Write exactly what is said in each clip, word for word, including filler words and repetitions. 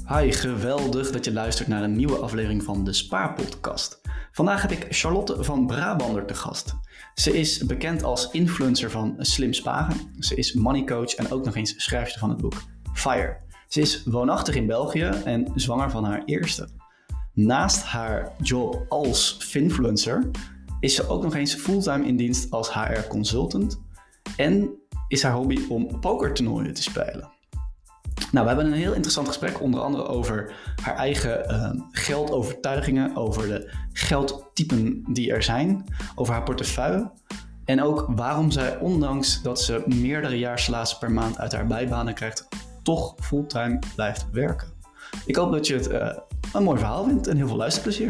Hi, geweldig dat je luistert naar een nieuwe aflevering van de Spaarpodcast. Vandaag heb ik Charlotte van Brabander te gast. Ze is bekend als influencer van Slim Sparen. Ze is moneycoach en ook nog eens schrijfster van het boek FIRE. Ze is woonachtig in België en zwanger van haar eerste. Naast haar job als finfluencer is ze ook nog eens fulltime in dienst als H R consultant en is haar hobby om pokertoernooien te spelen. Nou, we hebben een heel interessant gesprek, onder andere over haar eigen uh, geldovertuigingen, over de geldtypen die er zijn, over haar portefeuille en ook waarom zij, ondanks dat ze meerdere jaarsalaris per maand uit haar bijbanen krijgt, toch fulltime blijft werken. Ik hoop dat je het uh, een mooi verhaal vindt en heel veel luisterplezier.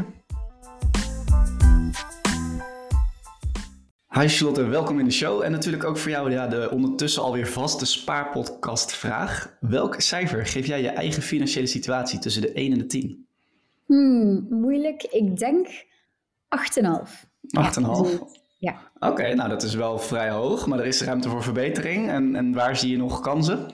Hi Charlotte, welkom in de show. En natuurlijk ook voor jou ja, de ondertussen alweer vaste spaarpodcast vraag. Welk cijfer geef jij je eigen financiële situatie tussen de één en de tien? Hmm, moeilijk. Ik denk acht komma vijf. acht komma vijf? Ja. Oké, okay, nou dat is wel vrij hoog, maar er is ruimte voor verbetering. En, en waar zie je nog kansen?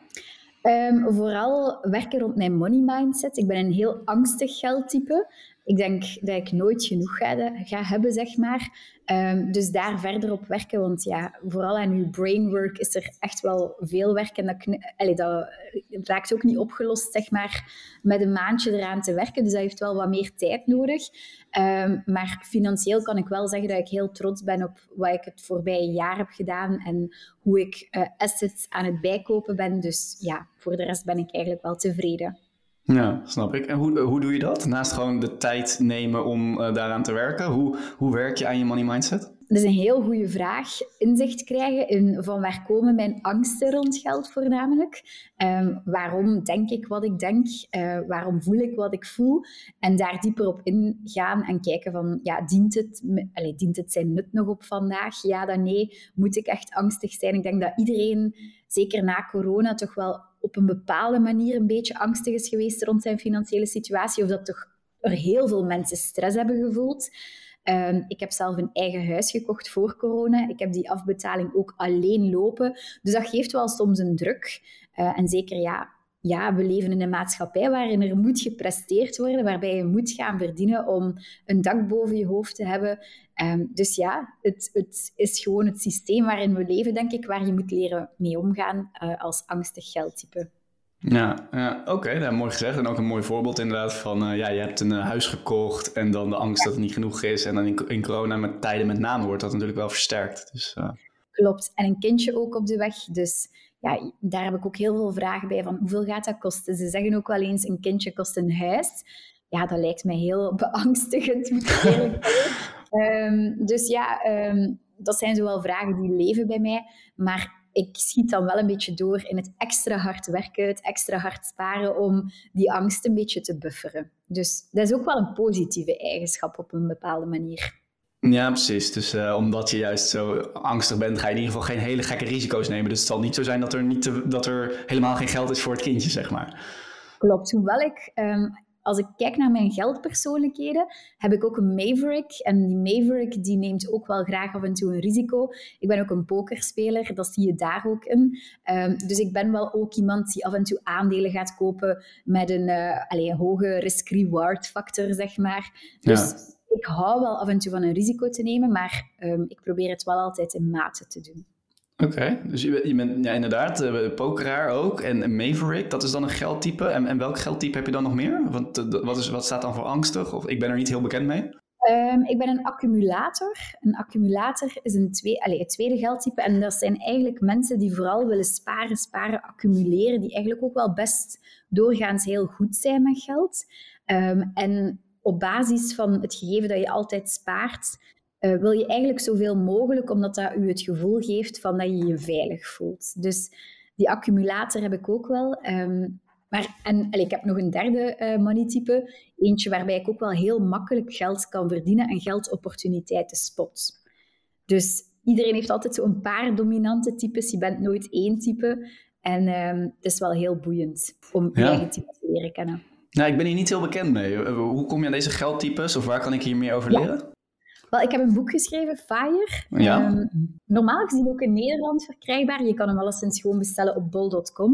Um, vooral werken rond mijn money mindset. Ik ben een heel angstig geldtype. Ik denk dat ik nooit genoeg ga, ga hebben, zeg maar. Um, dus daar verder op werken, want ja, vooral aan uw brainwork is er echt wel veel werk. En dat, allee, dat raakt ook niet opgelost, zeg maar, met een maandje eraan te werken. Dus dat heeft wel wat meer tijd nodig. Um, maar financieel kan ik wel zeggen dat ik heel trots ben op wat ik het voorbije jaar heb gedaan en hoe ik uh, assets aan het bijkopen ben. Dus ja, voor de rest ben ik eigenlijk wel tevreden. Ja, snap ik. En hoe, hoe doe je dat? Naast gewoon de tijd nemen om uh, daaraan te werken. Hoe, hoe werk je aan je money mindset? Dat is een heel goede vraag. Inzicht krijgen in van waar komen mijn angsten rond geld voornamelijk. Um, waarom denk ik wat ik denk? Uh, waarom voel ik wat ik voel? En daar dieper op ingaan en kijken van, ja, dient het, allez, dient het zijn nut nog op vandaag? Ja, dan nee. Moet ik echt angstig zijn? Ik denk dat iedereen, zeker na corona, toch wel op een bepaalde manier een beetje angstig is geweest rond zijn financiële situatie. Of dat toch er heel veel mensen stress hebben gevoeld. Um, ik heb zelf een eigen huis gekocht voor corona. Ik heb die afbetaling ook alleen lopen. Dus dat geeft wel soms een druk. Uh, en zeker, ja, ja, we leven in een maatschappij waarin er moet gepresteerd worden, waarbij je moet gaan verdienen om een dak boven je hoofd te hebben. Um, dus ja, het, het is gewoon het systeem waarin we leven, denk ik, waar je moet leren mee omgaan uh, als angstig geldtype. Ja, ja oké, okay, nou, mooi gezegd. En ook een mooi voorbeeld inderdaad van, uh, ja, je hebt een uh, huis gekocht en dan de angst dat het niet genoeg is. En dan in, in corona met tijden met name wordt dat natuurlijk wel versterkt. Dus, uh... Klopt. En een kindje ook op de weg. Dus ja, daar heb ik ook heel veel vragen bij van hoeveel gaat dat kosten? Ze zeggen ook wel eens, een kindje kost een huis. Ja, dat lijkt mij heel beangstigend, moet ik eerlijk zeggen. um, dus ja, um, dat zijn zowel vragen die leven bij mij, maar ik schiet dan wel een beetje door in het extra hard werken, het extra hard sparen om die angst een beetje te bufferen. Dus dat is ook wel een positieve eigenschap op een bepaalde manier. Ja, precies. Dus uh, omdat je juist zo angstig bent, ga je in ieder geval geen hele gekke risico's nemen. Dus het zal niet zo zijn dat er, niet te, dat er helemaal geen geld is voor het kindje, zeg maar. Klopt. Hoewel ik... Um, Als ik kijk naar mijn geldpersoonlijkheden, heb ik ook een maverick. En die maverick die neemt ook wel graag af en toe een risico. Ik ben ook een pokerspeler, dat zie je daar ook in. Um, dus ik ben wel ook iemand die af en toe aandelen gaat kopen met een, uh, allez, een hoge risk-reward factor, zeg maar. Dus ja. Ik hou wel af en toe van een risico te nemen, maar um, ik probeer het wel altijd in mate te doen. Oké, okay, dus je, je bent ja, inderdaad uh, pokeraar ook en een maverick, dat is dan een geldtype. En, en welk geldtype heb je dan nog meer? Want uh, wat, is, wat staat dan voor angstig? Of ik ben er niet heel bekend mee. Um, ik ben een accumulator. Een accumulator is een twee, allez, het tweede geldtype. En dat zijn eigenlijk mensen die vooral willen sparen, sparen, accumuleren. Die eigenlijk ook wel best doorgaans heel goed zijn met geld. Um, en op basis van het gegeven dat je altijd spaart, Uh, wil je eigenlijk zoveel mogelijk, omdat dat u het gevoel geeft van dat je je veilig voelt. Dus die accumulator heb ik ook wel. Um, maar, en allez, ik heb nog een derde uh, moneytype. Eentje waarbij ik ook wel heel makkelijk geld kan verdienen en geldopportuniteiten spot. Dus iedereen heeft altijd zo'n paar dominante types. Je bent nooit één type. En um, het is wel heel boeiend om je ja. eigen type te leren kennen. Nou, ik ben hier niet heel bekend mee. Hoe kom je aan deze geldtypes? Of waar kan ik hier meer over leren? Ja. Wel, ik heb een boek geschreven, FIRE. Ja. Um, normaal gezien ook in Nederland verkrijgbaar. Je kan hem alleszins gewoon bestellen op bol punt com.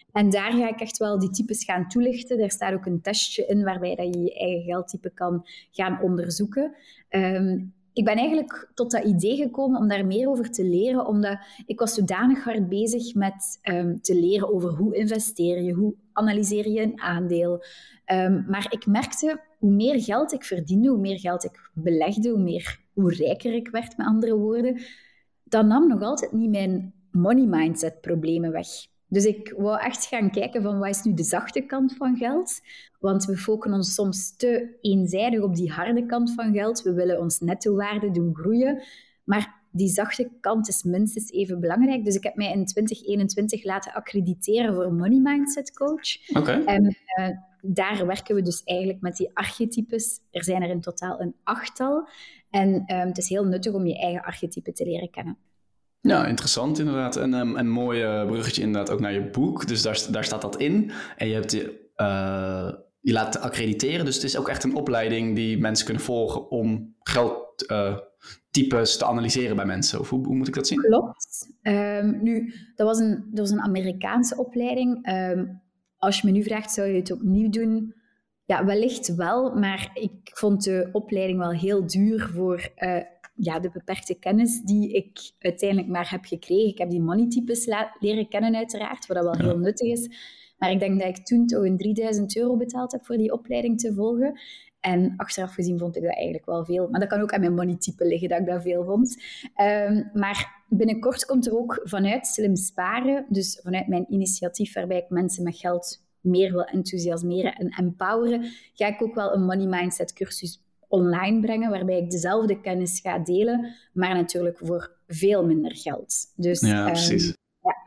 En daar ga ik echt wel die types gaan toelichten. Daar staat ook een testje in waarbij dat je je eigen geldtype kan gaan onderzoeken. Um, ik ben eigenlijk tot dat idee gekomen om daar meer over te leren, omdat ik was zodanig hard bezig met um, te leren over hoe investeer je, hoe analyseer je een aandeel. Um, maar ik merkte, hoe meer geld ik verdiende, hoe meer geld ik belegde, hoe, meer, hoe rijker ik werd, met andere woorden, dat nam nog altijd niet mijn money mindset problemen weg. Dus ik wou echt gaan kijken van wat is nu de zachte kant van geld. Want we focussen ons soms te eenzijdig op die harde kant van geld. We willen ons nettowaarde doen groeien. Maar die zachte kant is minstens even belangrijk. Dus ik heb mij in twintig eenentwintig laten accrediteren voor Money Mindset Coach. Okay. En uh, daar werken we dus eigenlijk met die archetypes. Er zijn er in totaal een achttal. En uh, het is heel nuttig om je eigen archetype te leren kennen. Ja, interessant inderdaad. En um, een mooi uh, bruggetje inderdaad ook naar je boek. Dus daar, daar staat dat in. En je hebt je, uh, je laat accrediteren. Dus het is ook echt een opleiding die mensen kunnen volgen om geldtypes uh, te analyseren bij mensen. Of hoe, hoe moet ik dat zien? Klopt. Um, nu, dat was, een, dat was een Amerikaanse opleiding. Um, als je me nu vraagt, zou je het opnieuw doen? Ja, wellicht wel. Maar ik vond de opleiding wel heel duur voor... Uh, Ja, de beperkte kennis die ik uiteindelijk maar heb gekregen. Ik heb die moneytypes la- leren kennen uiteraard, wat dat wel heel ja. nuttig is. Maar ik denk dat ik toen toch een drieduizend euro betaald heb voor die opleiding te volgen. En achteraf gezien vond ik dat eigenlijk wel veel. Maar dat kan ook aan mijn moneytype liggen, dat ik dat veel vond. Um, maar binnenkort komt er ook vanuit Slim Sparen, dus vanuit mijn initiatief waarbij ik mensen met geld meer wil enthousiasmeren en empoweren, ga ik ook wel een money mindset cursus online brengen, waarbij ik dezelfde kennis ga delen, maar natuurlijk voor veel minder geld. Dus, ja, precies. Um,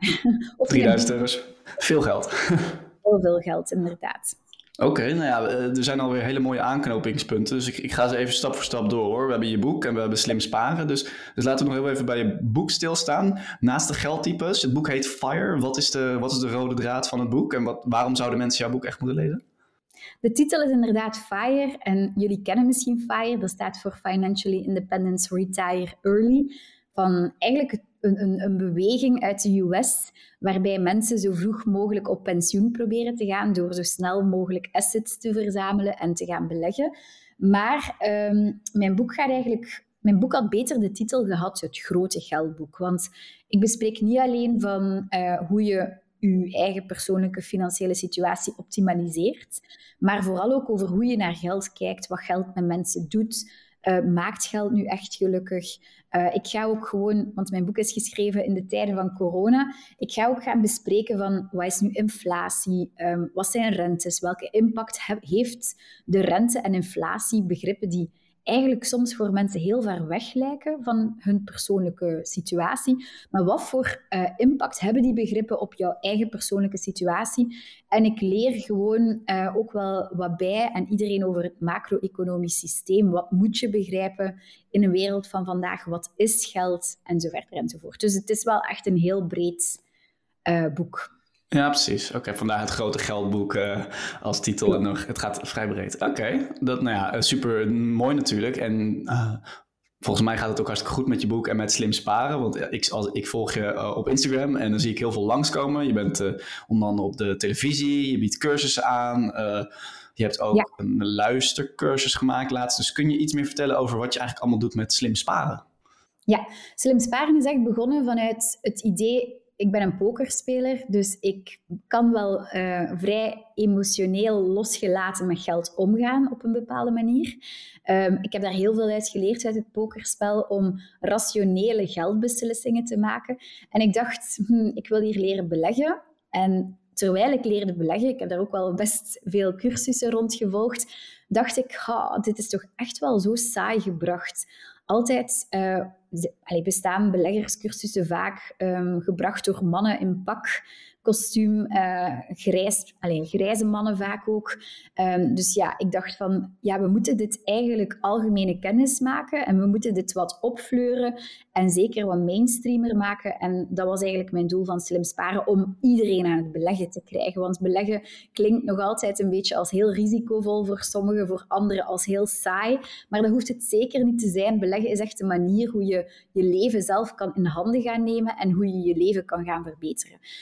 ja. drieduizend euro is veel geld. Heel veel geld, inderdaad. Oké, okay, nou ja, er zijn alweer hele mooie aanknopingspunten. Dus ik, ik ga ze even stap voor stap door, hoor. We hebben je boek en we hebben Slim Sparen. Dus, dus laten we nog heel even bij je boek stilstaan. Naast de geldtypes, het boek heet FIRE. Wat is de, wat is de rode draad van het boek? En wat, waarom zouden mensen jouw boek echt moeten lezen? De titel is inderdaad FIRE en jullie kennen misschien FIRE. Dat staat voor Financially Independence Retire Early. Van eigenlijk een, een, een beweging uit de U S waarbij mensen zo vroeg mogelijk op pensioen proberen te gaan door zo snel mogelijk assets te verzamelen en te gaan beleggen. Maar um, mijn boek gaat eigenlijk... Mijn boek had beter de titel gehad, Het Grote Geldboek. Want ik bespreek niet alleen van uh, hoe je je eigen persoonlijke financiële situatie optimaliseert, maar vooral ook over hoe je naar geld kijkt, wat geld met mensen doet. Uh, maakt geld nu echt gelukkig? Uh, ik ga ook gewoon, want mijn boek is geschreven in de tijden van corona, ik ga ook gaan bespreken van wat is nu inflatie, um, wat zijn rentes, welke impact he- heeft de rente- en inflatiebegrippen die eigenlijk soms voor mensen heel ver weg lijken van hun persoonlijke situatie. Maar wat voor uh, impact hebben die begrippen op jouw eigen persoonlijke situatie? En ik leer gewoon uh, ook wel wat bij en iedereen over het macro-economisch systeem. Wat moet je begrijpen in een wereld van vandaag? Wat is geld? Enzovoort enzovoort. Dus het is wel echt een heel breed uh, boek. Ja, precies. Oké, okay, vandaar het grote geldboek uh, als titel. En nog, het gaat vrij breed. Oké, okay. dat nou ja, super mooi natuurlijk. En uh, volgens mij gaat het ook hartstikke goed met je boek en met Slim Sparen. Want ik, als, ik volg je uh, op Instagram en dan zie ik heel veel langskomen. Je bent uh, onder andere op de televisie, je biedt cursussen aan. Uh, je hebt ook ja. een luistercursus gemaakt laatst. Dus kun je iets meer vertellen over wat je eigenlijk allemaal doet met Slim Sparen? Ja, Slim Sparen is echt begonnen vanuit het idee... Ik ben een pokerspeler, dus ik kan wel uh, vrij emotioneel losgelaten met geld omgaan op een bepaalde manier. Um, ik heb daar heel veel uit geleerd uit het pokerspel om rationele geldbeslissingen te maken. En ik dacht, hm, ik wil hier leren beleggen. En terwijl ik leerde beleggen, ik heb daar ook wel best veel cursussen rond gevolgd, dacht ik, oh, dit is toch echt wel zo saai gebracht. Altijd... Uh, Allee, bestaan beleggerscursussen vaak um, gebracht door mannen in pak, kostuum, uh, grijs, allee, grijze mannen vaak ook. Um, dus ja, ik dacht van, ja, we moeten dit eigenlijk algemene kennis maken en we moeten dit wat opfleuren en zeker wat mainstreamer maken. En dat was eigenlijk mijn doel van Slim Sparen, om iedereen aan het beleggen te krijgen. Want beleggen klinkt nog altijd een beetje als heel risicovol voor sommigen, voor anderen als heel saai. Maar dat hoeft het zeker niet te zijn. Beleggen is echt een manier hoe je je leven zelf kan in handen gaan nemen en hoe je je leven kan gaan verbeteren. Dus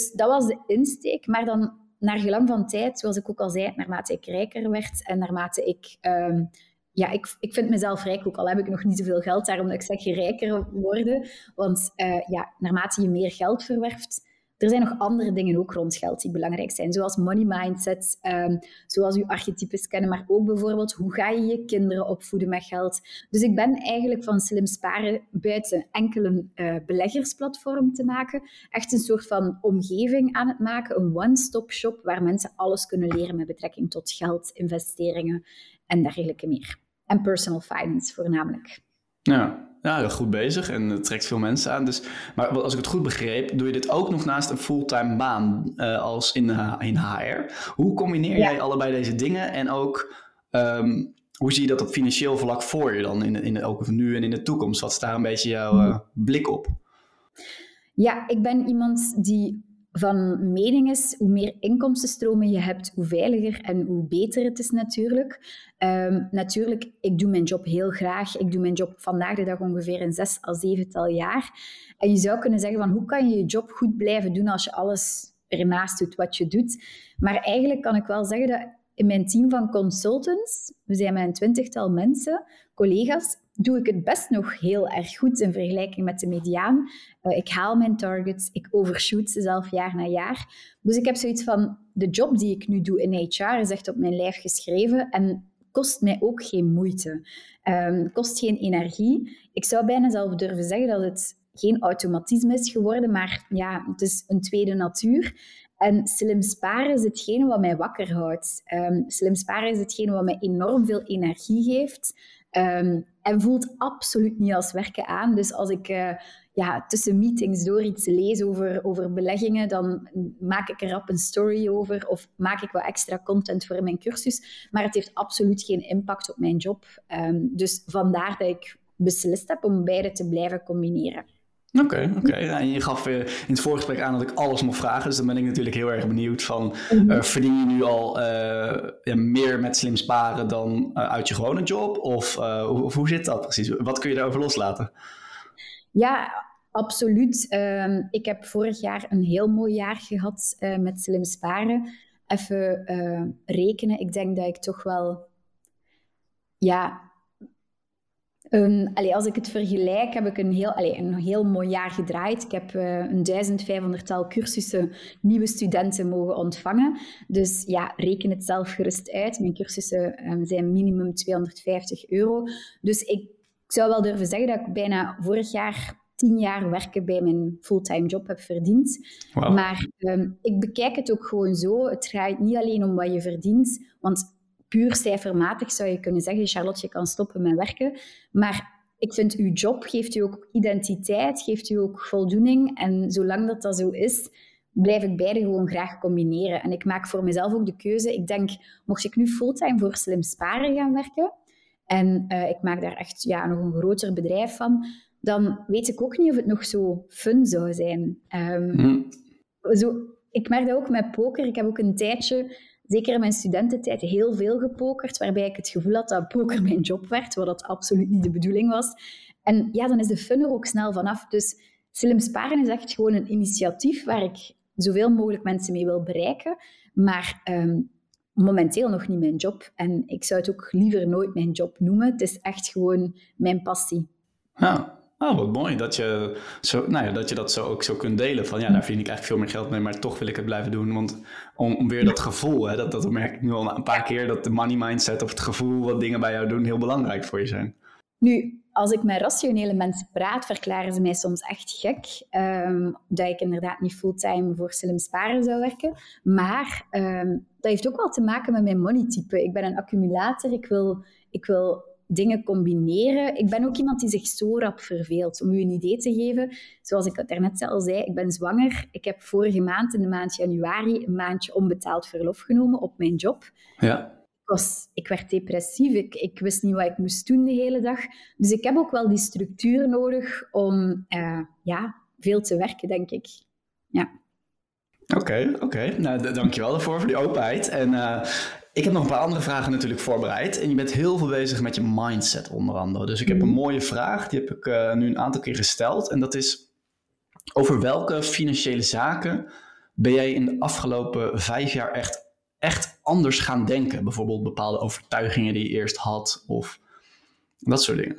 Dus dat was de insteek. Maar dan, naar gelang van tijd, zoals ik ook al zei, naarmate ik rijker werd en naarmate ik... Um, ja, ik, ik vind mezelf rijk, ook al heb ik nog niet zoveel geld, daarom dat ik zeg je rijker worden. Want uh, ja, naarmate je meer geld verwerft, er zijn nog andere dingen ook rond geld die belangrijk zijn. Zoals money mindset, um, zoals je archetypes kennen, maar ook bijvoorbeeld hoe ga je je kinderen opvoeden met geld. Dus ik ben eigenlijk van slim sparen buiten enkele uh, beleggersplatform te maken, echt een soort van omgeving aan het maken, een one-stop shop waar mensen alles kunnen leren met betrekking tot geld, investeringen en dergelijke meer. En personal finance voornamelijk. Ja. Ja, goed bezig en het trekt veel mensen aan. Dus, maar als ik het goed begreep, doe je dit ook nog naast een fulltime baan uh, als in, uh, in H R. Hoe combineer jij ja. allebei deze dingen en ook um, hoe zie je dat op financieel vlak voor je dan, in, in, ook nu en in de toekomst? Wat is daar een beetje jouw uh, blik op? Ja, ik ben iemand die van mening is, hoe meer inkomstenstromen je hebt, hoe veiliger en hoe beter het is natuurlijk. Um, natuurlijk, ik doe mijn job heel graag. Ik doe mijn job vandaag de dag ongeveer een zes à zevental jaar. En je zou kunnen zeggen van, hoe kan je je job goed blijven doen als je alles ernaast doet wat je doet? Maar eigenlijk kan ik wel zeggen dat in mijn team van consultants, we zijn met een twintigtal mensen, collega's, doe ik het best nog heel erg goed in vergelijking met de mediaan. Uh, ik haal mijn targets, ik overshoot ze zelf jaar na jaar. Dus ik heb zoiets van, de job die ik nu doe in H R is echt op mijn lijf geschreven en kost mij ook geen moeite. Um, kost geen energie. Ik zou bijna zelf durven zeggen dat het geen automatisme is geworden, maar ja, het is een tweede natuur. En slim sparen is hetgene wat mij wakker houdt. Um, slim sparen is hetgene wat mij enorm veel energie geeft. Um, en voelt absoluut niet als werken aan. Dus als ik uh, ja, tussen meetings door iets lees over, over beleggingen, dan maak ik er rap een story over of maak ik wat extra content voor mijn cursus. Maar het heeft absoluut geen impact op mijn job. Um, dus vandaar dat ik beslist heb om beide te blijven combineren. Oké, okay, oké. Okay. Ja, en je gaf uh, in het voorgesprek aan dat ik alles mocht vragen. Dus dan ben ik natuurlijk heel erg benieuwd van... Uh, verdien je nu al uh, ja, meer met slim sparen dan uh, uit je gewone job? Of, uh, of hoe zit dat precies? Wat kun je daarover loslaten? Ja, absoluut. Uh, ik heb vorig jaar een heel mooi jaar gehad uh, met slim sparen. Even uh, rekenen. Ik denk dat ik toch wel... Ja... Um, allee, als ik het vergelijk, heb ik een heel, allee, een heel mooi jaar gedraaid. Ik heb uh, een duizend vijfhonderdtal cursussen nieuwe studenten mogen ontvangen. Dus ja, reken het zelf gerust uit. Mijn cursussen um, zijn minimum tweehonderdvijftig euro. Dus ik zou wel durven zeggen dat ik bijna vorig jaar tien jaar werken bij mijn fulltime job heb verdiend. Wow. Maar um, ik bekijk het ook gewoon zo. Het gaat niet alleen om wat je verdient, want... Puur cijfermatig zou je kunnen zeggen, Charlotte, je kan stoppen met werken. Maar ik vind, uw job geeft u ook identiteit, geeft u ook voldoening. En zolang dat dat zo is, blijf ik beide gewoon graag combineren. En ik maak voor mezelf ook de keuze. Ik denk, mocht ik nu fulltime voor slim sparen gaan werken, en uh, ik maak daar echt ja, nog een groter bedrijf van, dan weet ik ook niet of het nog zo fun zou zijn. Um, mm. zo, ik merk dat ook met poker. Ik heb ook een tijdje... Zeker in mijn studententijd heel veel gepokerd, waarbij ik het gevoel had dat poker mijn job werd, wat dat absoluut niet de bedoeling was. En ja, dan is de fun er ook snel vanaf. Dus slim sparen is echt gewoon een initiatief waar ik zoveel mogelijk mensen mee wil bereiken, maar um, momenteel nog niet mijn job. En ik zou het ook liever nooit mijn job noemen. Het is echt gewoon mijn passie. Ja. Oh, wat mooi dat je, zo, nou ja, dat je dat zo ook zo kunt delen. Van ja, daar verdien ik eigenlijk veel meer geld mee, maar toch wil ik het blijven doen. Want om, om weer dat gevoel, hè, dat, dat merk ik nu al een paar keer, dat de money mindset of het gevoel wat dingen bij jou doen heel belangrijk voor je zijn. Nu, als ik met rationele mensen praat, verklaren ze mij soms echt gek. Um, dat ik inderdaad niet fulltime voor slim sparen zou werken. Maar um, dat heeft ook wel te maken met mijn moneytype. Ik ben een accumulator, ik wil... Ik wil dingen combineren. Ik ben ook iemand die zich zo rap verveelt. Om u een idee te geven, zoals ik het daarnet al zei, ik ben zwanger. Ik heb vorige maand, in de maand januari, een maandje onbetaald verlof genomen op mijn job. Ja. Ik, was, ik werd depressief. Ik, ik wist niet wat ik moest doen de hele dag. Dus ik heb ook wel die structuur nodig om uh, ja, veel te werken, denk ik. Ja. Oké, okay, oké. Okay. Nou, d- dankjewel daarvoor, voor die openheid. En uh, ik heb nog een paar andere vragen natuurlijk voorbereid. En je bent heel veel bezig met je mindset onder andere. Dus ik heb een mooie vraag, die heb ik uh, nu een aantal keer gesteld. En dat is, over welke financiële zaken Ben jij in de afgelopen vijf jaar echt, echt anders gaan denken? Bijvoorbeeld bepaalde overtuigingen die je eerst had of dat soort dingen?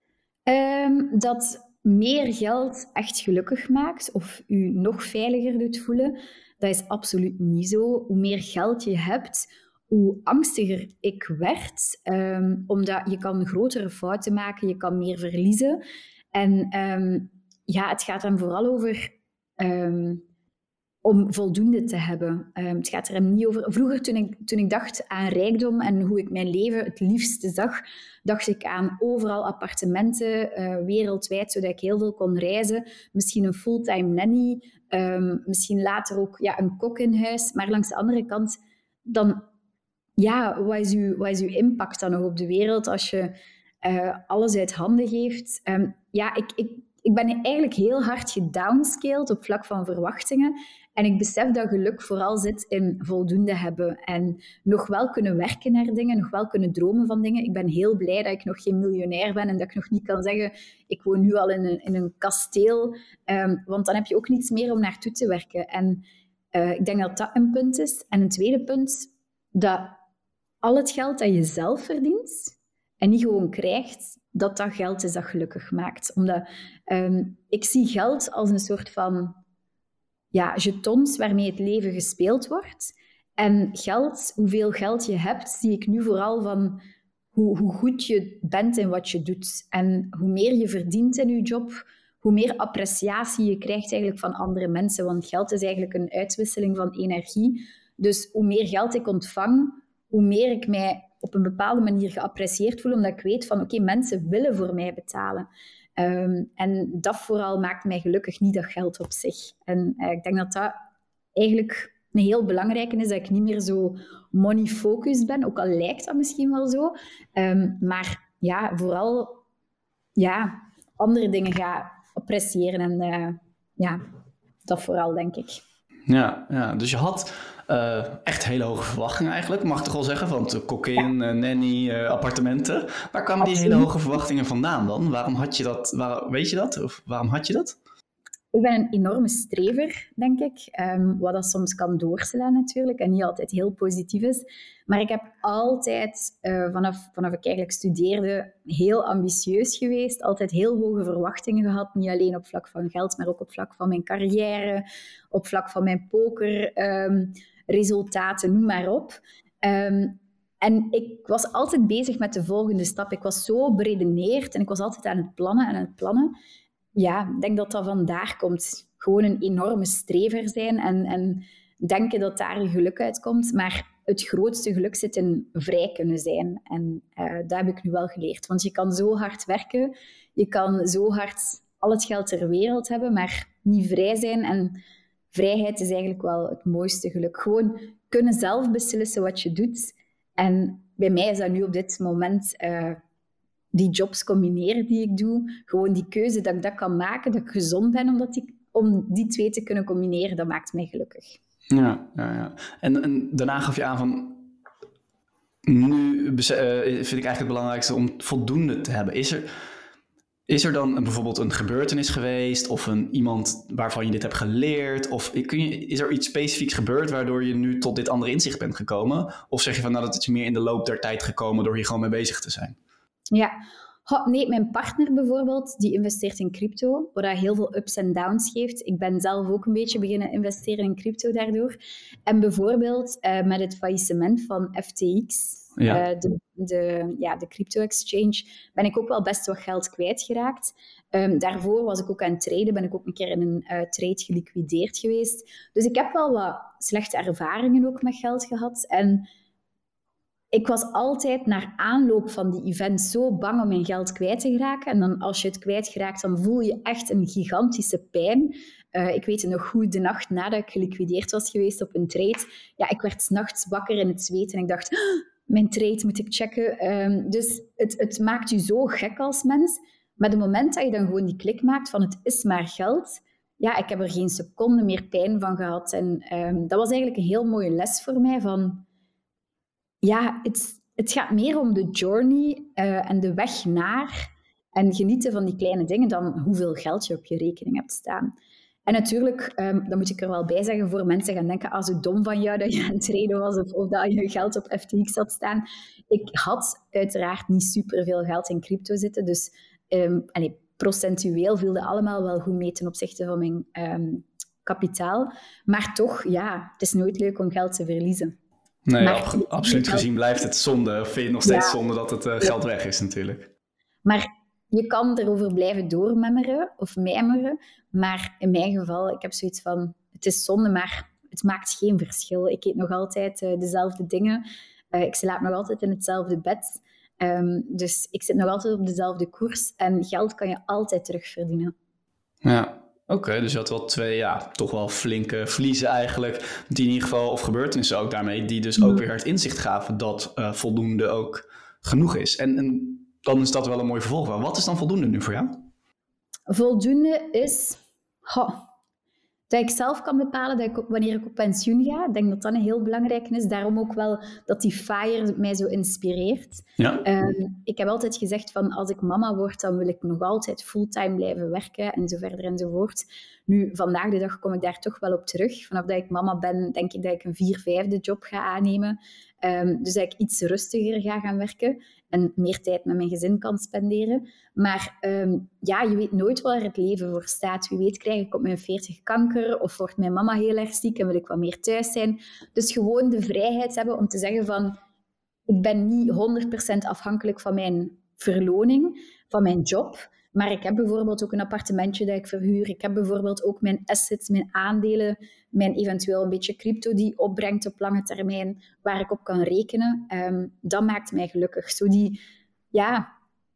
Um, dat meer geld echt gelukkig maakt of u nog veiliger doet voelen, dat is absoluut niet zo. Hoe meer geld je hebt, hoe angstiger ik werd, um, omdat je kan grotere fouten maken, je kan meer verliezen. En um, ja, het gaat dan vooral over um, om voldoende te hebben. Um, het gaat er hem niet over... Vroeger, toen ik, toen ik dacht aan rijkdom en hoe ik mijn leven het liefste zag, dacht ik aan overal appartementen, uh, wereldwijd, zodat ik heel veel kon reizen. Misschien een fulltime nanny, um, misschien later ook ja, een kok in huis. Maar langs de andere kant, dan, ja, wat is uw, wat is uw impact dan nog op de wereld als je uh, alles uit handen geeft? Um, ja, ik, ik, ik ben eigenlijk heel hard gedownscaled op vlak van verwachtingen. En ik besef dat geluk vooral zit in voldoende hebben en nog wel kunnen werken naar dingen, nog wel kunnen dromen van dingen. Ik ben heel blij dat ik nog geen miljonair ben en dat ik nog niet kan zeggen, ik woon nu al in een, in een kasteel, um, want dan heb je ook niets meer om naartoe te werken. En uh, ik denk dat dat een punt is. En een tweede punt, dat al het geld dat je zelf verdient en niet gewoon krijgt, dat dat geld is dat gelukkig maakt. Omdat um, ik zie geld als een soort van ja, jetons waarmee het leven gespeeld wordt. En geld, hoeveel geld je hebt, zie ik nu vooral van hoe, hoe goed je bent in wat je doet. En hoe meer je verdient in je job, hoe meer appreciatie je krijgt eigenlijk van andere mensen. Want geld is eigenlijk een uitwisseling van energie. Dus hoe meer geld ik ontvang, hoe meer ik mij op een bepaalde manier geapprecieerd voel, omdat ik weet van oké, okay, mensen willen voor mij betalen. Um, en dat vooral maakt mij gelukkig, niet dat geld op zich. En uh, ik denk dat dat eigenlijk een heel belangrijke is, dat ik niet meer zo money-focused ben, ook al lijkt dat misschien wel zo. Um, maar ja, vooral ja, andere dingen ga appreciëren en uh, ja, dat vooral, denk ik. Ja, ja, dus je had uh, echt hele hoge verwachtingen eigenlijk, mag ik toch wel zeggen, want kokkin, ja. uh, nanny, uh, appartementen. Waar kwamen die hele hoge verwachtingen vandaan dan? Waarom had je dat, waar, weet je dat? Of waarom had je dat? Ik ben een enorme strever, denk ik, um, wat dat soms kan doorslaan natuurlijk en niet altijd heel positief is. Maar ik heb altijd, uh, vanaf, vanaf ik eigenlijk studeerde, heel ambitieus geweest, altijd heel hoge verwachtingen gehad, niet alleen op vlak van geld, maar ook op vlak van mijn carrière, op vlak van mijn pokerresultaten, um, noem maar op. Um, En ik was altijd bezig met de volgende stap. Ik was zo beredeneerd en ik was altijd aan het plannen en aan het plannen. Ja, ik denk dat dat vandaar komt. Gewoon een enorme strever zijn en, en denken dat daar je geluk uitkomt. Maar het grootste geluk zit in vrij kunnen zijn. En uh, dat heb ik nu wel geleerd. Want je kan zo hard werken, je kan zo hard al het geld ter wereld hebben, maar niet vrij zijn. En vrijheid is eigenlijk wel het mooiste geluk. Gewoon kunnen zelf beslissen wat je doet. En bij mij is dat nu op dit moment uh, die jobs combineren die ik doe. Gewoon die keuze dat ik dat kan maken, dat ik gezond ben omdat die, om die twee te kunnen combineren, dat maakt mij gelukkig. Ja, ja, ja. En, en daarna gaf je aan van, nu uh, vind ik eigenlijk het belangrijkste om voldoende te hebben. Is er, is er dan een, bijvoorbeeld een gebeurtenis geweest of een, iemand waarvan je dit hebt geleerd? Of kun je, is er iets specifieks gebeurd waardoor je nu tot dit andere inzicht bent gekomen? Of zeg je van, nou, dat is meer in de loop der tijd gekomen door hier gewoon mee bezig te zijn? Ja, nee, mijn partner bijvoorbeeld, die investeert in crypto, wat heel veel ups en downs geeft. Ik ben zelf ook een beetje beginnen investeren in crypto daardoor. En bijvoorbeeld uh, met het faillissement van F T X, ja. uh, de, de, ja, de crypto-exchange, ben ik ook wel best wat geld kwijtgeraakt. Um, daarvoor was ik ook aan het traden, ben ik ook een keer in een uh, trade geliquideerd geweest. Dus ik heb wel wat slechte ervaringen ook met geld gehad. En ik was altijd naar aanloop van die events zo bang om mijn geld kwijt te geraken. En dan als je het kwijtgeraakt, dan voel je echt een gigantische pijn. Uh, ik weet het nog goed, de nacht nadat ik geliquideerd was geweest op een trade. Ja, ik werd 's nachts wakker in het zweet en ik dacht, oh, mijn trade moet ik checken. Um, dus het, het maakt je zo gek als mens. Maar het moment dat je dan gewoon die klik maakt van het is maar geld, ja, ik heb er geen seconde meer pijn van gehad. En um, dat was eigenlijk een heel mooie les voor mij van, ja, het, het gaat meer om de journey uh, en de weg naar en genieten van die kleine dingen dan hoeveel geld je op je rekening hebt staan. En natuurlijk, um, dat moet ik er wel bij zeggen, voor mensen gaan denken, ah, zo dom van jou dat je aan het traden was of, of dat je geld op F T X had staan. Ik had uiteraard niet superveel geld in crypto zitten, dus um, allez, procentueel viel dat allemaal wel goed mee ten opzichte van mijn um, kapitaal. Maar toch, ja, het is nooit leuk om geld te verliezen. Nee, maar, ab- absoluut geld... gezien blijft het zonde. Of vind je het nog steeds ja. zonde dat het uh, geld weg is natuurlijk. Maar je kan erover blijven doormemmeren of mijmeren. Maar in mijn geval, ik heb zoiets van, het is zonde, maar het maakt geen verschil. Ik eet nog altijd uh, dezelfde dingen. Uh, ik slaap nog altijd in hetzelfde bed. Um, dus ik zit nog altijd op dezelfde koers. En geld kan je altijd terugverdienen. Ja, oké. Okay, dus je had wel twee, ja, toch wel flinke verliezen eigenlijk. Die in ieder geval, of gebeurtenissen ook daarmee, die dus ook weer het inzicht gaven dat uh, voldoende ook genoeg is. En, en dan is dat wel een mooi vervolg. Wat is dan voldoende nu voor jou? Voldoende is oh, dat ik zelf kan bepalen dat ik op, wanneer ik op pensioen ga. Ik denk dat dat een heel belangrijk is. Daarom ook wel dat die FIRE mij zo inspireert. Ja. Um, ik heb altijd gezegd van als ik mama word, dan wil ik nog altijd fulltime blijven werken en zo verder enzovoort. Nu, vandaag de dag kom ik daar toch wel op terug. Vanaf dat ik mama ben, denk ik dat ik een vier vijfde job ga aannemen. Um, dus dat ik iets rustiger ga gaan werken en meer tijd met mijn gezin kan spenderen. Maar um, ja, je weet nooit waar het leven voor staat. Wie weet krijg ik op mijn veertig kanker of wordt mijn mama heel erg ziek en wil ik wat meer thuis zijn. Dus gewoon de vrijheid hebben om te zeggen van ik ben niet honderd procent afhankelijk van mijn verloning, van mijn job. Maar ik heb bijvoorbeeld ook een appartementje dat ik verhuur. Ik heb bijvoorbeeld ook mijn assets, mijn aandelen, mijn eventueel een beetje crypto die opbrengt op lange termijn, waar ik op kan rekenen. Um, dat maakt mij gelukkig. Zo die, ja,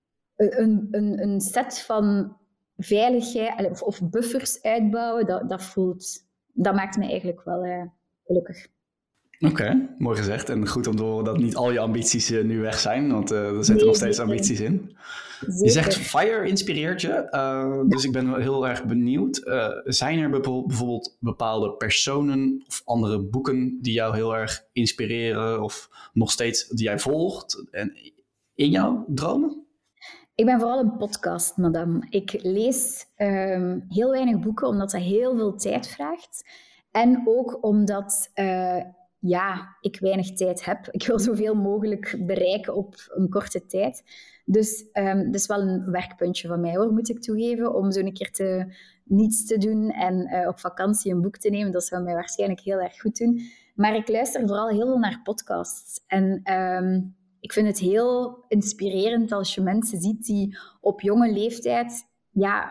een, een, een set van veiligheid of, of buffers uitbouwen, dat, dat voelt, dat maakt mij eigenlijk wel uh, gelukkig. Oké, okay, mooi gezegd. En goed om te horen dat niet al je ambities uh, nu weg zijn, want uh, er zitten nee, nog steeds zeker. ambities in. Zeker. Je zegt FIRE inspireert je, uh, ja. dus ik ben heel erg benieuwd. Uh, zijn er bijvoorbeeld bepaalde personen of andere boeken die jou heel erg inspireren of nog steeds die jij volgt en in jouw dromen? Ik ben vooral een podcast, madame. Ik lees um, heel weinig boeken, omdat dat heel veel tijd vraagt. En ook omdat uh, ja, ik weinig tijd heb. Ik wil zoveel mogelijk bereiken op een korte tijd. Dus um, dat is wel een werkpuntje van mij, hoor, moet ik toegeven. Om zo een keer te, niets te doen en uh, op vakantie een boek te nemen. Dat zou mij waarschijnlijk heel erg goed doen. Maar ik luister vooral heel veel naar podcasts. En um, ik vind het heel inspirerend als je mensen ziet die op jonge leeftijd ja,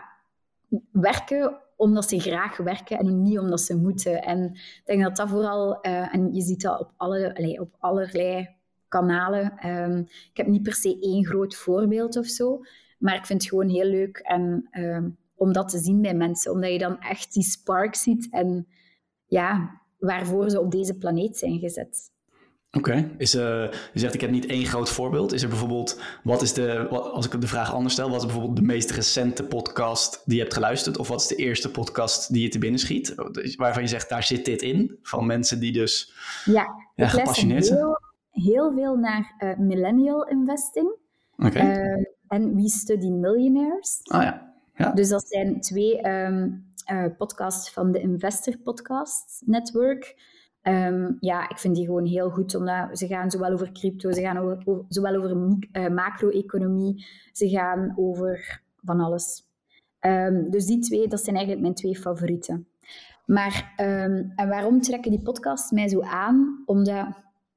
werken omdat ze graag werken en niet omdat ze moeten. En ik denk dat dat vooral... Uh, en je ziet dat op, alle, allee, op allerlei kanalen. Um, ik heb niet per se één groot voorbeeld of zo, maar ik vind het gewoon heel leuk en, um, om dat te zien bij mensen. Omdat je dan echt die spark ziet en ja, waarvoor ze op deze planeet zijn gezet. Oké, okay. uh, je zegt ik heb niet één groot voorbeeld. Is er bijvoorbeeld, wat is de, als ik de vraag anders stel, wat is bijvoorbeeld de meest recente podcast die je hebt geluisterd? Of wat is de eerste podcast die je te binnen schiet? Waarvan je zegt, daar zit dit in, van mensen die dus ja, ja, gepassioneerd zijn? Heel, heel veel naar uh, millennial investing okay. uh, en We Study Millionaires. Ah ja. Ja. Dus dat zijn twee um, uh, podcasts van de Investor Podcast Network. Um, ja, ik vind die gewoon heel goed, omdat ze gaan zowel over crypto, ze gaan over, over, zowel over uh, macro-economie, ze gaan over van alles. Um, dus die twee, dat zijn eigenlijk mijn twee favorieten. Maar, um, en waarom trekken die podcasts mij zo aan? Omdat,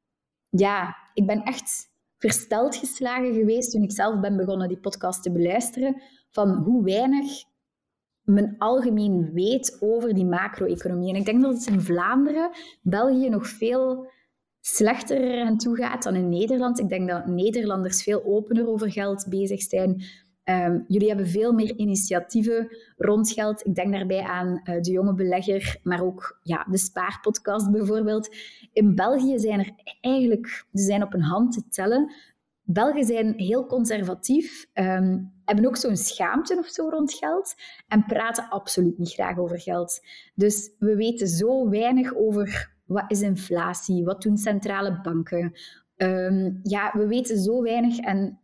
ja, ik ben echt versteld geslagen geweest toen ik zelf ben begonnen die podcast te beluisteren, van hoe weinig men algemeen weet over die macro-economie. En ik denk dat het in Vlaanderen, België nog veel slechter aan toe gaat dan in Nederland. Ik denk dat Nederlanders veel opener over geld bezig zijn. Um, jullie hebben veel meer initiatieven rond geld. Ik denk daarbij aan uh, De Jonge Belegger, maar ook ja, de Spaarpodcast bijvoorbeeld. In België zijn er eigenlijk, ze zijn op een hand te tellen. Belgen zijn heel conservatief, um, hebben ook zo'n schaamte of zo rond geld en praten absoluut niet graag over geld. Dus we weten zo weinig over wat is inflatie, wat doen centrale banken. Um, ja, we weten zo weinig en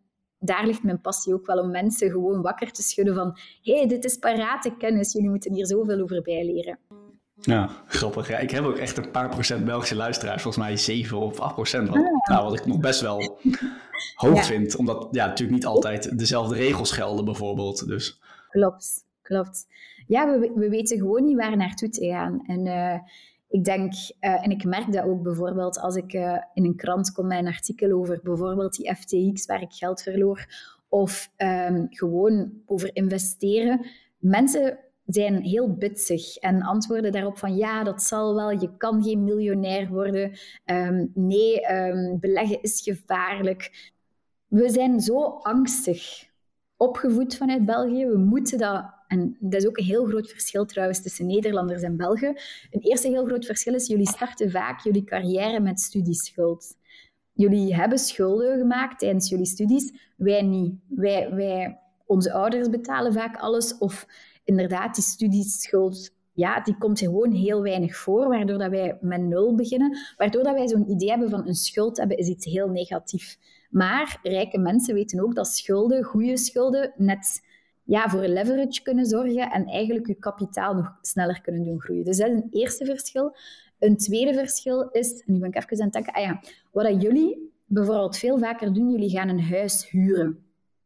daar ligt mijn passie ook wel, om mensen gewoon wakker te schudden van hé, hey, dit is parate kennis, jullie moeten hier zoveel over bijleren. Ja, grappig. Ja, ik heb ook echt een paar procent Belgische luisteraars, volgens mij zeven of acht procent. Wat, ah. nou, wat ik nog best wel hoog ja. vind, omdat ja, natuurlijk niet altijd dezelfde regels gelden bijvoorbeeld. Dus. Klopt, klopt. Ja, we, we weten gewoon niet waar naartoe te gaan. En uh, ik denk, uh, en ik merk dat ook bijvoorbeeld als ik uh, in een krant kom met een artikel over bijvoorbeeld die F T X waar ik geld verloor, of um, gewoon over investeren. Mensen zijn heel bitsig en antwoorden daarop van ja, dat zal wel, je kan geen miljonair worden. Um, nee, um, beleggen is gevaarlijk. We zijn zo angstig opgevoed vanuit België. We moeten dat, en dat is ook een heel groot verschil trouwens tussen Nederlanders en Belgen. Een eerste heel groot verschil is, jullie starten vaak jullie carrière met studieschuld. Jullie hebben schulden gemaakt tijdens jullie studies, wij niet. Wij, wij, onze ouders betalen vaak alles, of inderdaad, die studieschuld, ja, die komt gewoon heel weinig voor, waardoor dat wij met nul beginnen, waardoor dat wij zo'n idee hebben van een schuld hebben is iets heel negatief. Maar rijke mensen weten ook dat schulden, goede schulden, net ja, voor een leverage kunnen zorgen en eigenlijk je kapitaal nog sneller kunnen doen groeien. Dus dat is een eerste verschil. Een tweede verschil is, en nu ben ik even aan het denken, ah ja, wat dat jullie bijvoorbeeld veel vaker doen, jullie gaan een huis huren.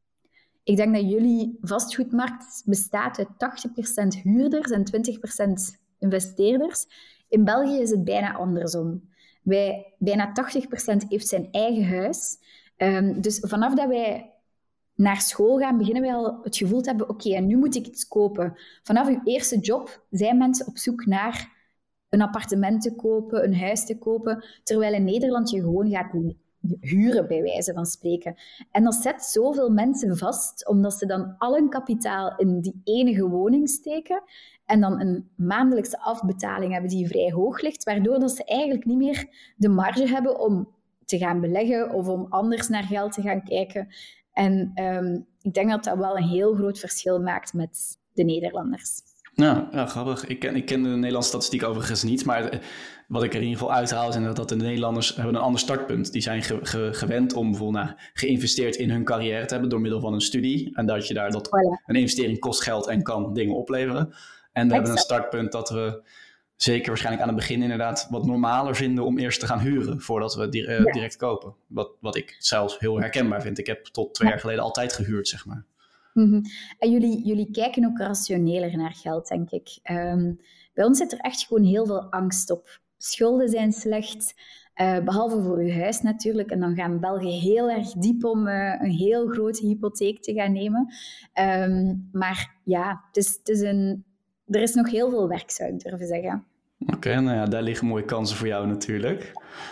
Ik denk dat jullie vastgoedmarkt bestaat uit tachtig procent huurders en twintig procent investeerders. In België is het bijna andersom. Wij, bijna tachtig procent heeft zijn eigen huis. Um, dus vanaf dat wij naar school gaan, beginnen wij al het gevoel te hebben, oké, okay, en nu moet ik iets kopen. Vanaf uw eerste job zijn mensen op zoek naar een appartement te kopen, een huis te kopen, terwijl in Nederland je gewoon gaat huren, bij wijze van spreken. En dat zet zoveel mensen vast, omdat ze dan al hun kapitaal in die enige woning steken en dan een maandelijkse afbetaling hebben die vrij hoog ligt, waardoor dat ze eigenlijk niet meer de marge hebben om te gaan beleggen of om anders naar geld te gaan kijken. En um, ik denk dat dat wel een heel groot verschil maakt met de Nederlanders. Ja, ja grappig. Ik ken, ik ken de Nederlandse statistiek overigens niet, maar wat ik er in ieder geval uithaal is dat de Nederlanders hebben een ander startpunt. Die zijn ge, ge, gewend om bijvoorbeeld nou, geïnvesteerd in hun carrière te hebben door middel van een studie. En dat je daar dat voilà. Een investering kost geld en kan dingen opleveren. En we exact. hebben een startpunt dat we zeker waarschijnlijk aan het begin inderdaad wat normaler vinden om eerst te gaan huren voordat we di- uh, ja. direct kopen. Wat, wat ik zelfs heel herkenbaar vind. Ik heb tot twee ja. jaar geleden altijd gehuurd, zeg maar. Mm-hmm. En jullie, jullie kijken ook rationeler naar geld, denk ik. Um, bij ons zit er echt gewoon heel veel angst op. Schulden zijn slecht, uh, behalve voor je huis natuurlijk. En dan gaan Belgen heel erg diep om uh, een heel grote hypotheek te gaan nemen. Um, maar ja, het is, het is een, er is nog heel veel werk, zou ik durven zeggen. Oké, okay, nou ja, daar liggen mooie kansen voor jou natuurlijk.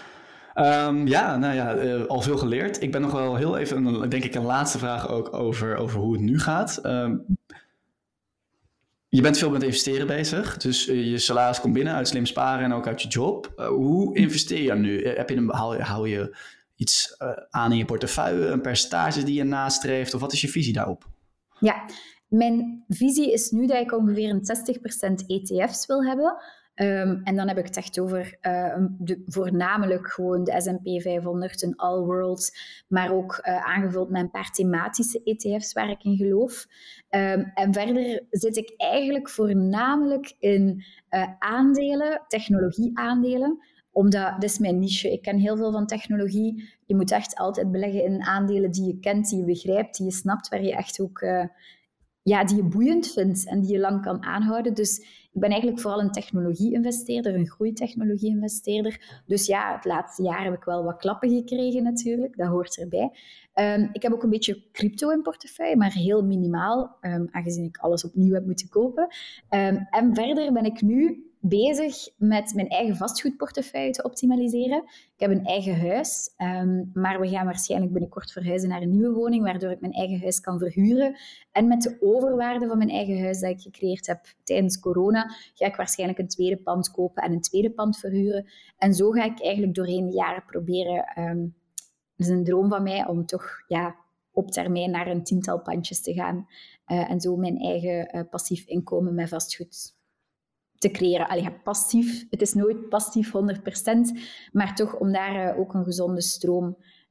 Um, ja, nou ja, uh, al veel geleerd. Ik ben nog wel heel even, een, denk ik, een laatste vraag ook over, over hoe het nu gaat. Um, je bent veel met investeren bezig, dus uh, je salaris komt binnen uit slim sparen en ook uit je job. Uh, hoe investeer je nu? Uh, heb je een, hou, hou je iets uh, aan in je portefeuille, een percentage die je nastreeft, of wat is je visie daarop? Ja, mijn visie is nu dat ik ongeveer een zestig procent E T F's wil hebben. Um, en dan heb ik het echt over uh, de, voornamelijk gewoon de S en P vijfhonderd, een all world, maar ook uh, aangevuld met een paar thematische E T F's waar ik in geloof. Um, en verder zit ik eigenlijk voornamelijk in uh, aandelen, technologie-aandelen, omdat dat is mijn niche. Ik ken heel veel van technologie. Je moet echt altijd beleggen in aandelen die je kent, die je begrijpt, die je snapt, waar je echt ook... Uh, Ja, die je boeiend vindt en die je lang kan aanhouden. Dus ik ben eigenlijk vooral een technologie-investeerder, een groeitechnologie-investeerder. Dus ja, het laatste jaar heb ik wel wat klappen gekregen natuurlijk, dat hoort erbij. Um, ik heb ook een beetje crypto in portefeuille, maar heel minimaal, um, aangezien ik alles opnieuw heb moeten kopen. Um, en verder ben ik nu bezig met mijn eigen vastgoedportefeuille te optimaliseren. Ik heb een eigen huis, um, maar we gaan waarschijnlijk binnenkort verhuizen naar een nieuwe woning, waardoor ik mijn eigen huis kan verhuren. En met de overwaarde van mijn eigen huis dat ik gecreëerd heb tijdens corona, ga ik waarschijnlijk een tweede pand kopen en een tweede pand verhuren. En zo ga ik eigenlijk doorheen de jaren proberen... Um, het is een droom van mij om toch ja, op termijn naar een tiental pandjes te gaan uh, en zo mijn eigen uh, passief inkomen met vastgoed te creëren. Allee, ja, passief, het is nooit passief honderd procent, maar toch om daar uh, ook een gezonde stroom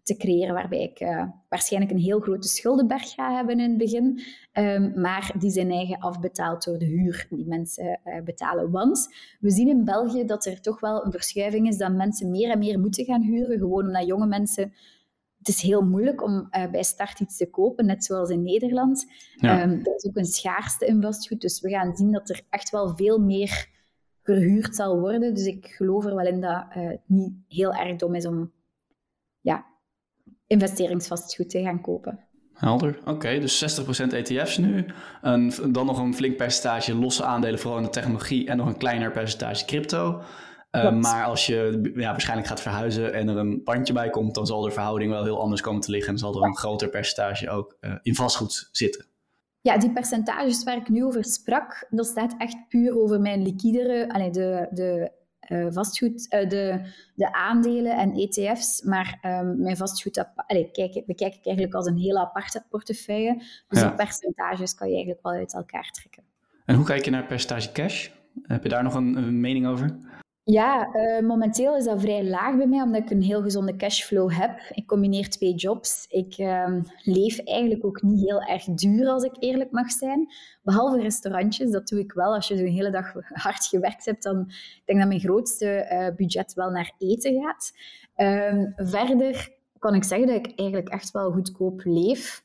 te creëren waarbij ik uh, waarschijnlijk een heel grote schuldenberg ga hebben in het begin, um, maar die zijn eigen afbetaald door de huur die mensen uh, betalen. Want we zien in België dat er toch wel een verschuiving is dat mensen meer en meer moeten gaan huren, gewoon omdat jonge mensen... Het is heel moeilijk om uh, bij start iets te kopen, net zoals in Nederland. Ja. Um, er is ook een schaarste in vastgoed, dus we gaan zien dat er echt wel veel meer verhuurd zal worden. Dus ik geloof er wel in dat uh, het niet heel erg dom is om ja, investeringsvastgoed te gaan kopen. Helder, oké. Okay, dus zestig procent E T F's nu. En dan nog een flink percentage losse aandelen, vooral in de technologie. En nog een kleiner percentage crypto. Uh, maar als je ja, waarschijnlijk gaat verhuizen en er een pandje bij komt, dan zal de verhouding wel heel anders komen te liggen. En zal er een groter percentage ook uh, in vastgoed zitten. Ja, die percentages waar ik nu over sprak, dat staat echt puur over mijn liquidere, allee, de, de uh, vastgoed, uh, de, de aandelen en E T F's. Maar um, mijn vastgoed allee, kijk, bekijk ik eigenlijk als een hele aparte portefeuille. Dus ja. Die percentages kan je eigenlijk wel uit elkaar trekken. En hoe kijk je naar percentage cash? Heb je daar nog een, een mening over? Ja, uh, momenteel is dat vrij laag bij mij, omdat ik een heel gezonde cashflow heb. Ik combineer twee jobs. Ik uh, leef eigenlijk ook niet heel erg duur, als ik eerlijk mag zijn. Behalve restaurantjes, dat doe ik wel. Als je zo'n hele dag hard gewerkt hebt, dan ik denk dat mijn grootste uh, budget wel naar eten gaat. Uh, verder kan ik zeggen dat ik eigenlijk echt wel goedkoop leef.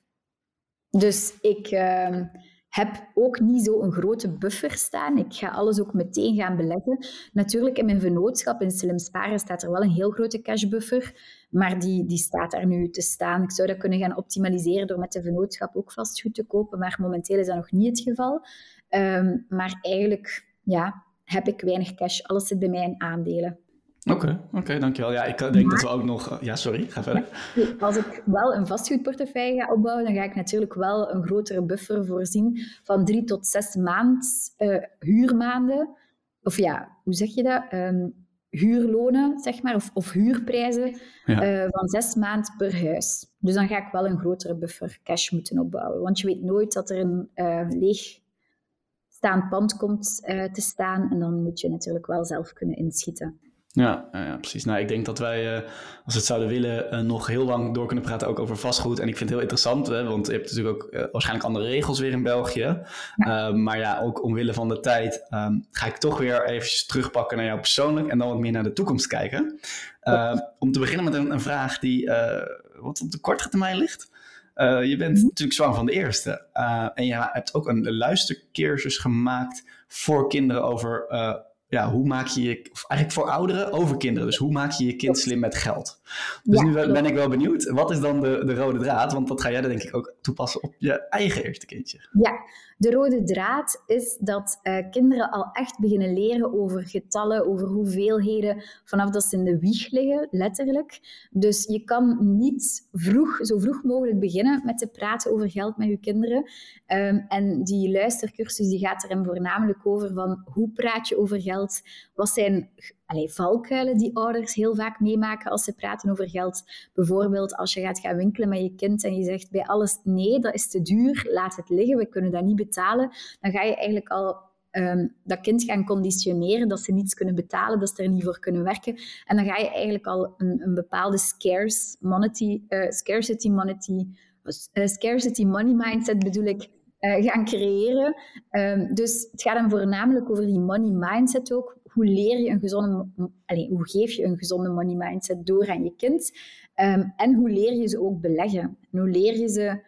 Dus ik... Uh, heb ook niet zo een grote buffer staan. Ik ga alles ook meteen gaan beleggen. Natuurlijk, in mijn vennootschap in Slim Sparen staat er wel een heel grote cashbuffer, maar die, die staat daar nu te staan. Ik zou dat kunnen gaan optimaliseren door met de vennootschap ook vastgoed te kopen, maar momenteel is dat nog niet het geval. Um, maar eigenlijk ja, heb ik weinig cash. Alles zit bij mij in aandelen. Oké, okay, oké, okay, dankjewel. Ja, ik denk maar, dat we ook nog... Ja, sorry, ga verder. Als ik wel een vastgoedportefeuille ga opbouwen, dan ga ik natuurlijk wel een grotere buffer voorzien van drie tot zes maand uh, huurmaanden. Of ja, hoe zeg je dat? Um, huurlonen, zeg maar, of, of huurprijzen ja. uh, van zes maand per huis. Dus dan ga ik wel een grotere buffer cash moeten opbouwen. Want je weet nooit dat er een uh, leegstaand pand komt uh, te staan. En dan moet je natuurlijk wel zelf kunnen inschieten. Ja, ja, precies. Nou, ik denk dat wij, uh, als we het zouden willen, uh, nog heel lang door kunnen praten ook over vastgoed. En ik vind het heel interessant, hè, want je hebt natuurlijk ook uh, waarschijnlijk andere regels weer in België. Ja. Uh, maar ja, ook omwille van de tijd um, ga ik toch weer even terugpakken naar jou persoonlijk en dan wat meer naar de toekomst kijken. Uh, om te beginnen met een, een vraag die uh, wat op de kortere termijn ligt. Uh, je bent mm-hmm. natuurlijk zwanger van de eerste. Uh, en je hebt ook een luistercursus gemaakt voor kinderen over... Uh, Ja, hoe maak je je... Of eigenlijk voor ouderen over kinderen. Dus hoe maak je je kind slim met geld? Dus ja, nu ben klopt. ik wel benieuwd. Wat is dan de, de rode draad? Want dat ga jij denk ik ook toepassen op je eigen eerste kindje. Ja, de rode draad is dat uh, kinderen al echt beginnen leren over getallen, over hoeveelheden, vanaf dat ze in de wieg liggen, letterlijk. Dus je kan niet vroeg, zo vroeg mogelijk beginnen met te praten over geld met je kinderen. Um, en die luistercursus die gaat erin voornamelijk over van hoe praat je over geld? Wat zijn allee, valkuilen die ouders heel vaak meemaken als ze praten over geld? Bijvoorbeeld als je gaat gaan winkelen met je kind en je zegt bij alles nee, dat is te duur, laat het liggen, we kunnen dat niet betalen. Dan ga je eigenlijk al um, dat kind gaan conditioneren dat ze niets kunnen betalen, dat ze er niet voor kunnen werken. En dan ga je eigenlijk al een, een bepaalde scarce money, uh, scarcity, money, uh, scarcity money mindset bedoel ik, Uh, gaan creëren. Um, dus het gaat dan voornamelijk over die money mindset ook. Hoe leer je een gezonde... Allez, hoe geef je een gezonde money mindset door aan je kind? Um, en hoe leer je ze ook beleggen? En hoe leer je ze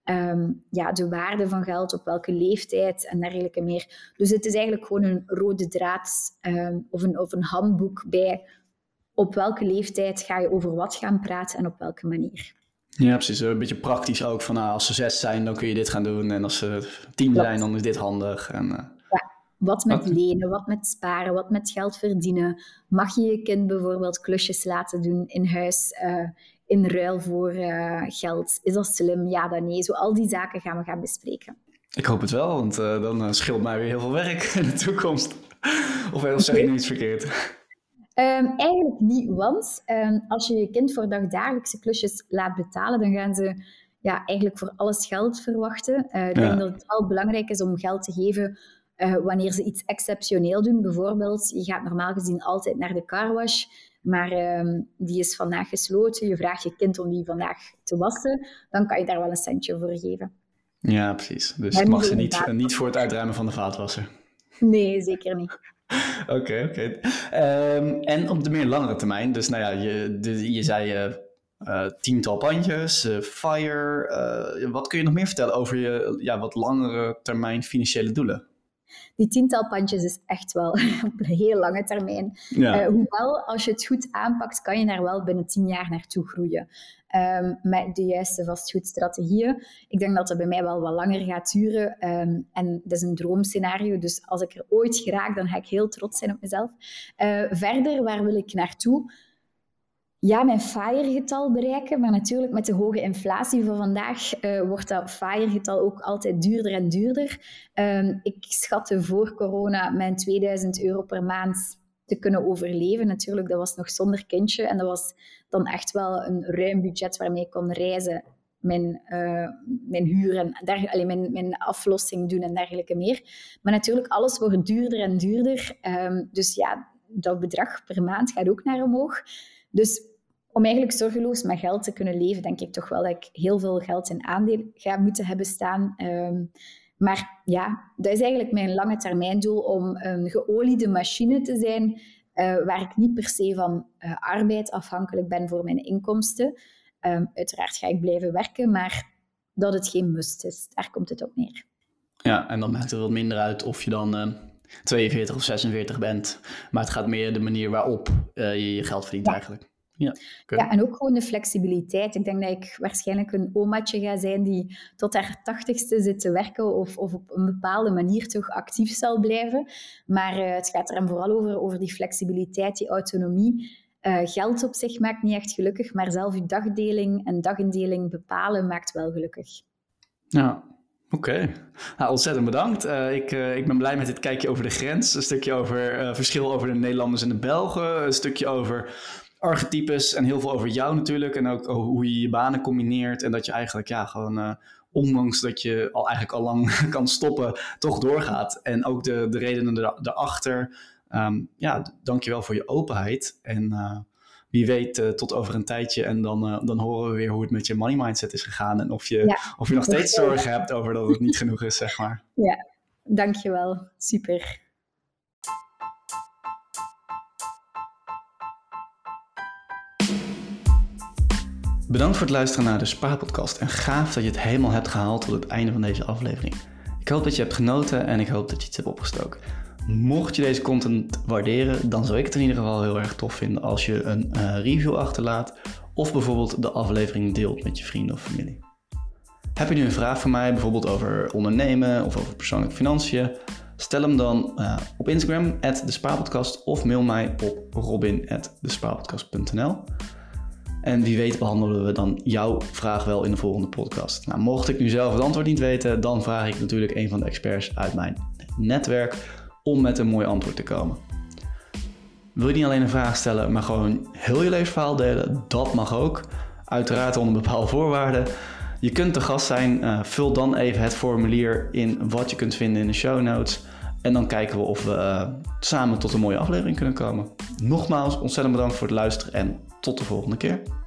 um, ja, de waarde van geld, op welke leeftijd en dergelijke meer. Dus het is eigenlijk gewoon een rode draad um, of, een, of een handboek bij op welke leeftijd ga je over wat gaan praten en op welke manier. Ja, precies. Een beetje praktisch ook. Van, nou, als ze zes zijn, dan kun je dit gaan doen. En als ze tien Klopt. zijn, dan is dit handig. En, uh... ja, wat met okay. lenen, wat met sparen, wat met geld verdienen. Mag je je kind bijvoorbeeld klusjes laten doen in huis uh, in ruil voor uh, geld? Is dat slim? Ja, dan nee. Zo al die zaken gaan we gaan bespreken. Ik hoop het wel, want uh, dan uh, scheelt mij weer heel veel werk in de toekomst. Of, of zeg ik nu iets verkeerd? Um, eigenlijk niet, want um, als je je kind voor dagdagelijkse klusjes laat betalen, dan gaan ze ja, eigenlijk voor alles geld verwachten. Uh, ik ja. denk dat het wel belangrijk is om geld te geven Uh, wanneer ze iets exceptioneel doen, bijvoorbeeld, je gaat normaal gezien altijd naar de carwash, maar um, die is vandaag gesloten, je vraagt je kind om die vandaag te wassen, dan kan je daar wel een centje voor geven. Ja, precies. Dus het mag ze niet, uh, niet voor het uitruimen van de vaatwasser. Nee, zeker niet. Oké, oké. Okay, okay. um, en op de meer langere termijn, dus nou ja, je, de, je zei uh, uh, tiental pandjes, uh, FIRE. Uh, wat kun je nog meer vertellen over je ja, wat langere termijn financiële doelen? Die tiental pandjes is echt wel op een heel lange termijn. Ja. Uh, hoewel, als je het goed aanpakt, kan je daar wel binnen tien jaar naartoe groeien. Um, met de juiste vastgoedstrategieën. Ik denk dat het bij mij wel wat langer gaat duren. Um, en dat is een droomscenario. Dus als ik er ooit geraak, dan ga ik heel trots zijn op mezelf. Uh, verder, waar wil ik naartoe? Ja, mijn FIRE-getal bereiken, maar natuurlijk met de hoge inflatie van vandaag uh, wordt dat FIRE-getal ook altijd duurder en duurder. Um, ik schatte voor corona mijn tweeduizend euro per maand te kunnen overleven. Natuurlijk, dat was nog zonder kindje en dat was dan echt wel een ruim budget waarmee ik kon reizen, mijn, uh, mijn huur en der, allee, mijn, mijn aflossing doen en dergelijke meer. Maar natuurlijk, alles wordt duurder en duurder. Um, dus ja, dat bedrag per maand gaat ook naar omhoog. Dus om eigenlijk zorgeloos met geld te kunnen leven, denk ik toch wel dat ik heel veel geld in aandelen ga moeten hebben staan. Um, maar ja, dat is eigenlijk mijn lange termijn doel om een geoliede machine te zijn, uh, waar ik niet per se van uh, arbeid afhankelijk ben voor mijn inkomsten. Um, uiteraard ga ik blijven werken, maar dat het geen must is. Daar komt het op neer. Ja, en dan maakt het wat minder uit of je dan uh, tweeënveertig of zesenveertig bent. Maar het gaat meer de manier waarop uh, je je geld verdient, ja. eigenlijk. Ja, okay. Ja, en ook gewoon de flexibiliteit. Ik denk dat ik waarschijnlijk een omaatje ga zijn die tot haar tachtigste zit te werken of, of op een bepaalde manier toch actief zal blijven. Maar uh, het gaat er hem vooral over, over die flexibiliteit, die autonomie. Uh, geld op zich maakt niet echt gelukkig, maar zelf je dagdeling en dagindeling bepalen maakt wel gelukkig. Ja, oké. Okay. Nou, ontzettend bedankt. Uh, ik, uh, ik ben blij met dit kijkje over de grens. Een stukje over uh, verschil over de Nederlanders en de Belgen. Een stukje over archetypes en heel veel over jou natuurlijk. En ook hoe je je banen combineert. En dat je eigenlijk, ja, gewoon, uh, ondanks dat je al eigenlijk al lang kan stoppen, toch doorgaat. En ook de, de redenen daarachter. Um, ja, dankjewel voor je openheid. En uh, wie weet uh, tot over een tijdje. En dan, uh, dan horen we weer hoe het met je money mindset is gegaan. En of je, ja, of je nog steeds zorgen hebt over dat het niet genoeg is, zeg maar. Ja, dankjewel. Super. Bedankt voor het luisteren naar de Spaarpodcast en gaaf dat je het helemaal hebt gehaald tot het einde van deze aflevering. Ik hoop dat je hebt genoten en ik hoop dat je iets hebt opgestoken. Mocht je deze content waarderen, dan zou ik het in ieder geval heel erg tof vinden als je een uh, review achterlaat of bijvoorbeeld de aflevering deelt met je vrienden of familie. Heb je nu een vraag voor mij, bijvoorbeeld over ondernemen of over persoonlijke financiën? Stel hem dan uh, op Instagram, at de spaarpodcast, of mail mij op robin at de spaarpodcast punt n l. En wie weet behandelen we dan jouw vraag wel in de volgende podcast. Nou, mocht ik nu zelf het antwoord niet weten, dan vraag ik natuurlijk een van de experts uit mijn netwerk om met een mooi antwoord te komen. Wil je niet alleen een vraag stellen, maar gewoon heel je levensverhaal delen? Dat mag ook. Uiteraard onder bepaalde voorwaarden. Je kunt te gast zijn. Uh, vul dan even het formulier in wat je kunt vinden in de show notes. En dan kijken we of we uh, samen tot een mooie aflevering kunnen komen. Nogmaals, ontzettend bedankt voor het luisteren en tot de volgende keer.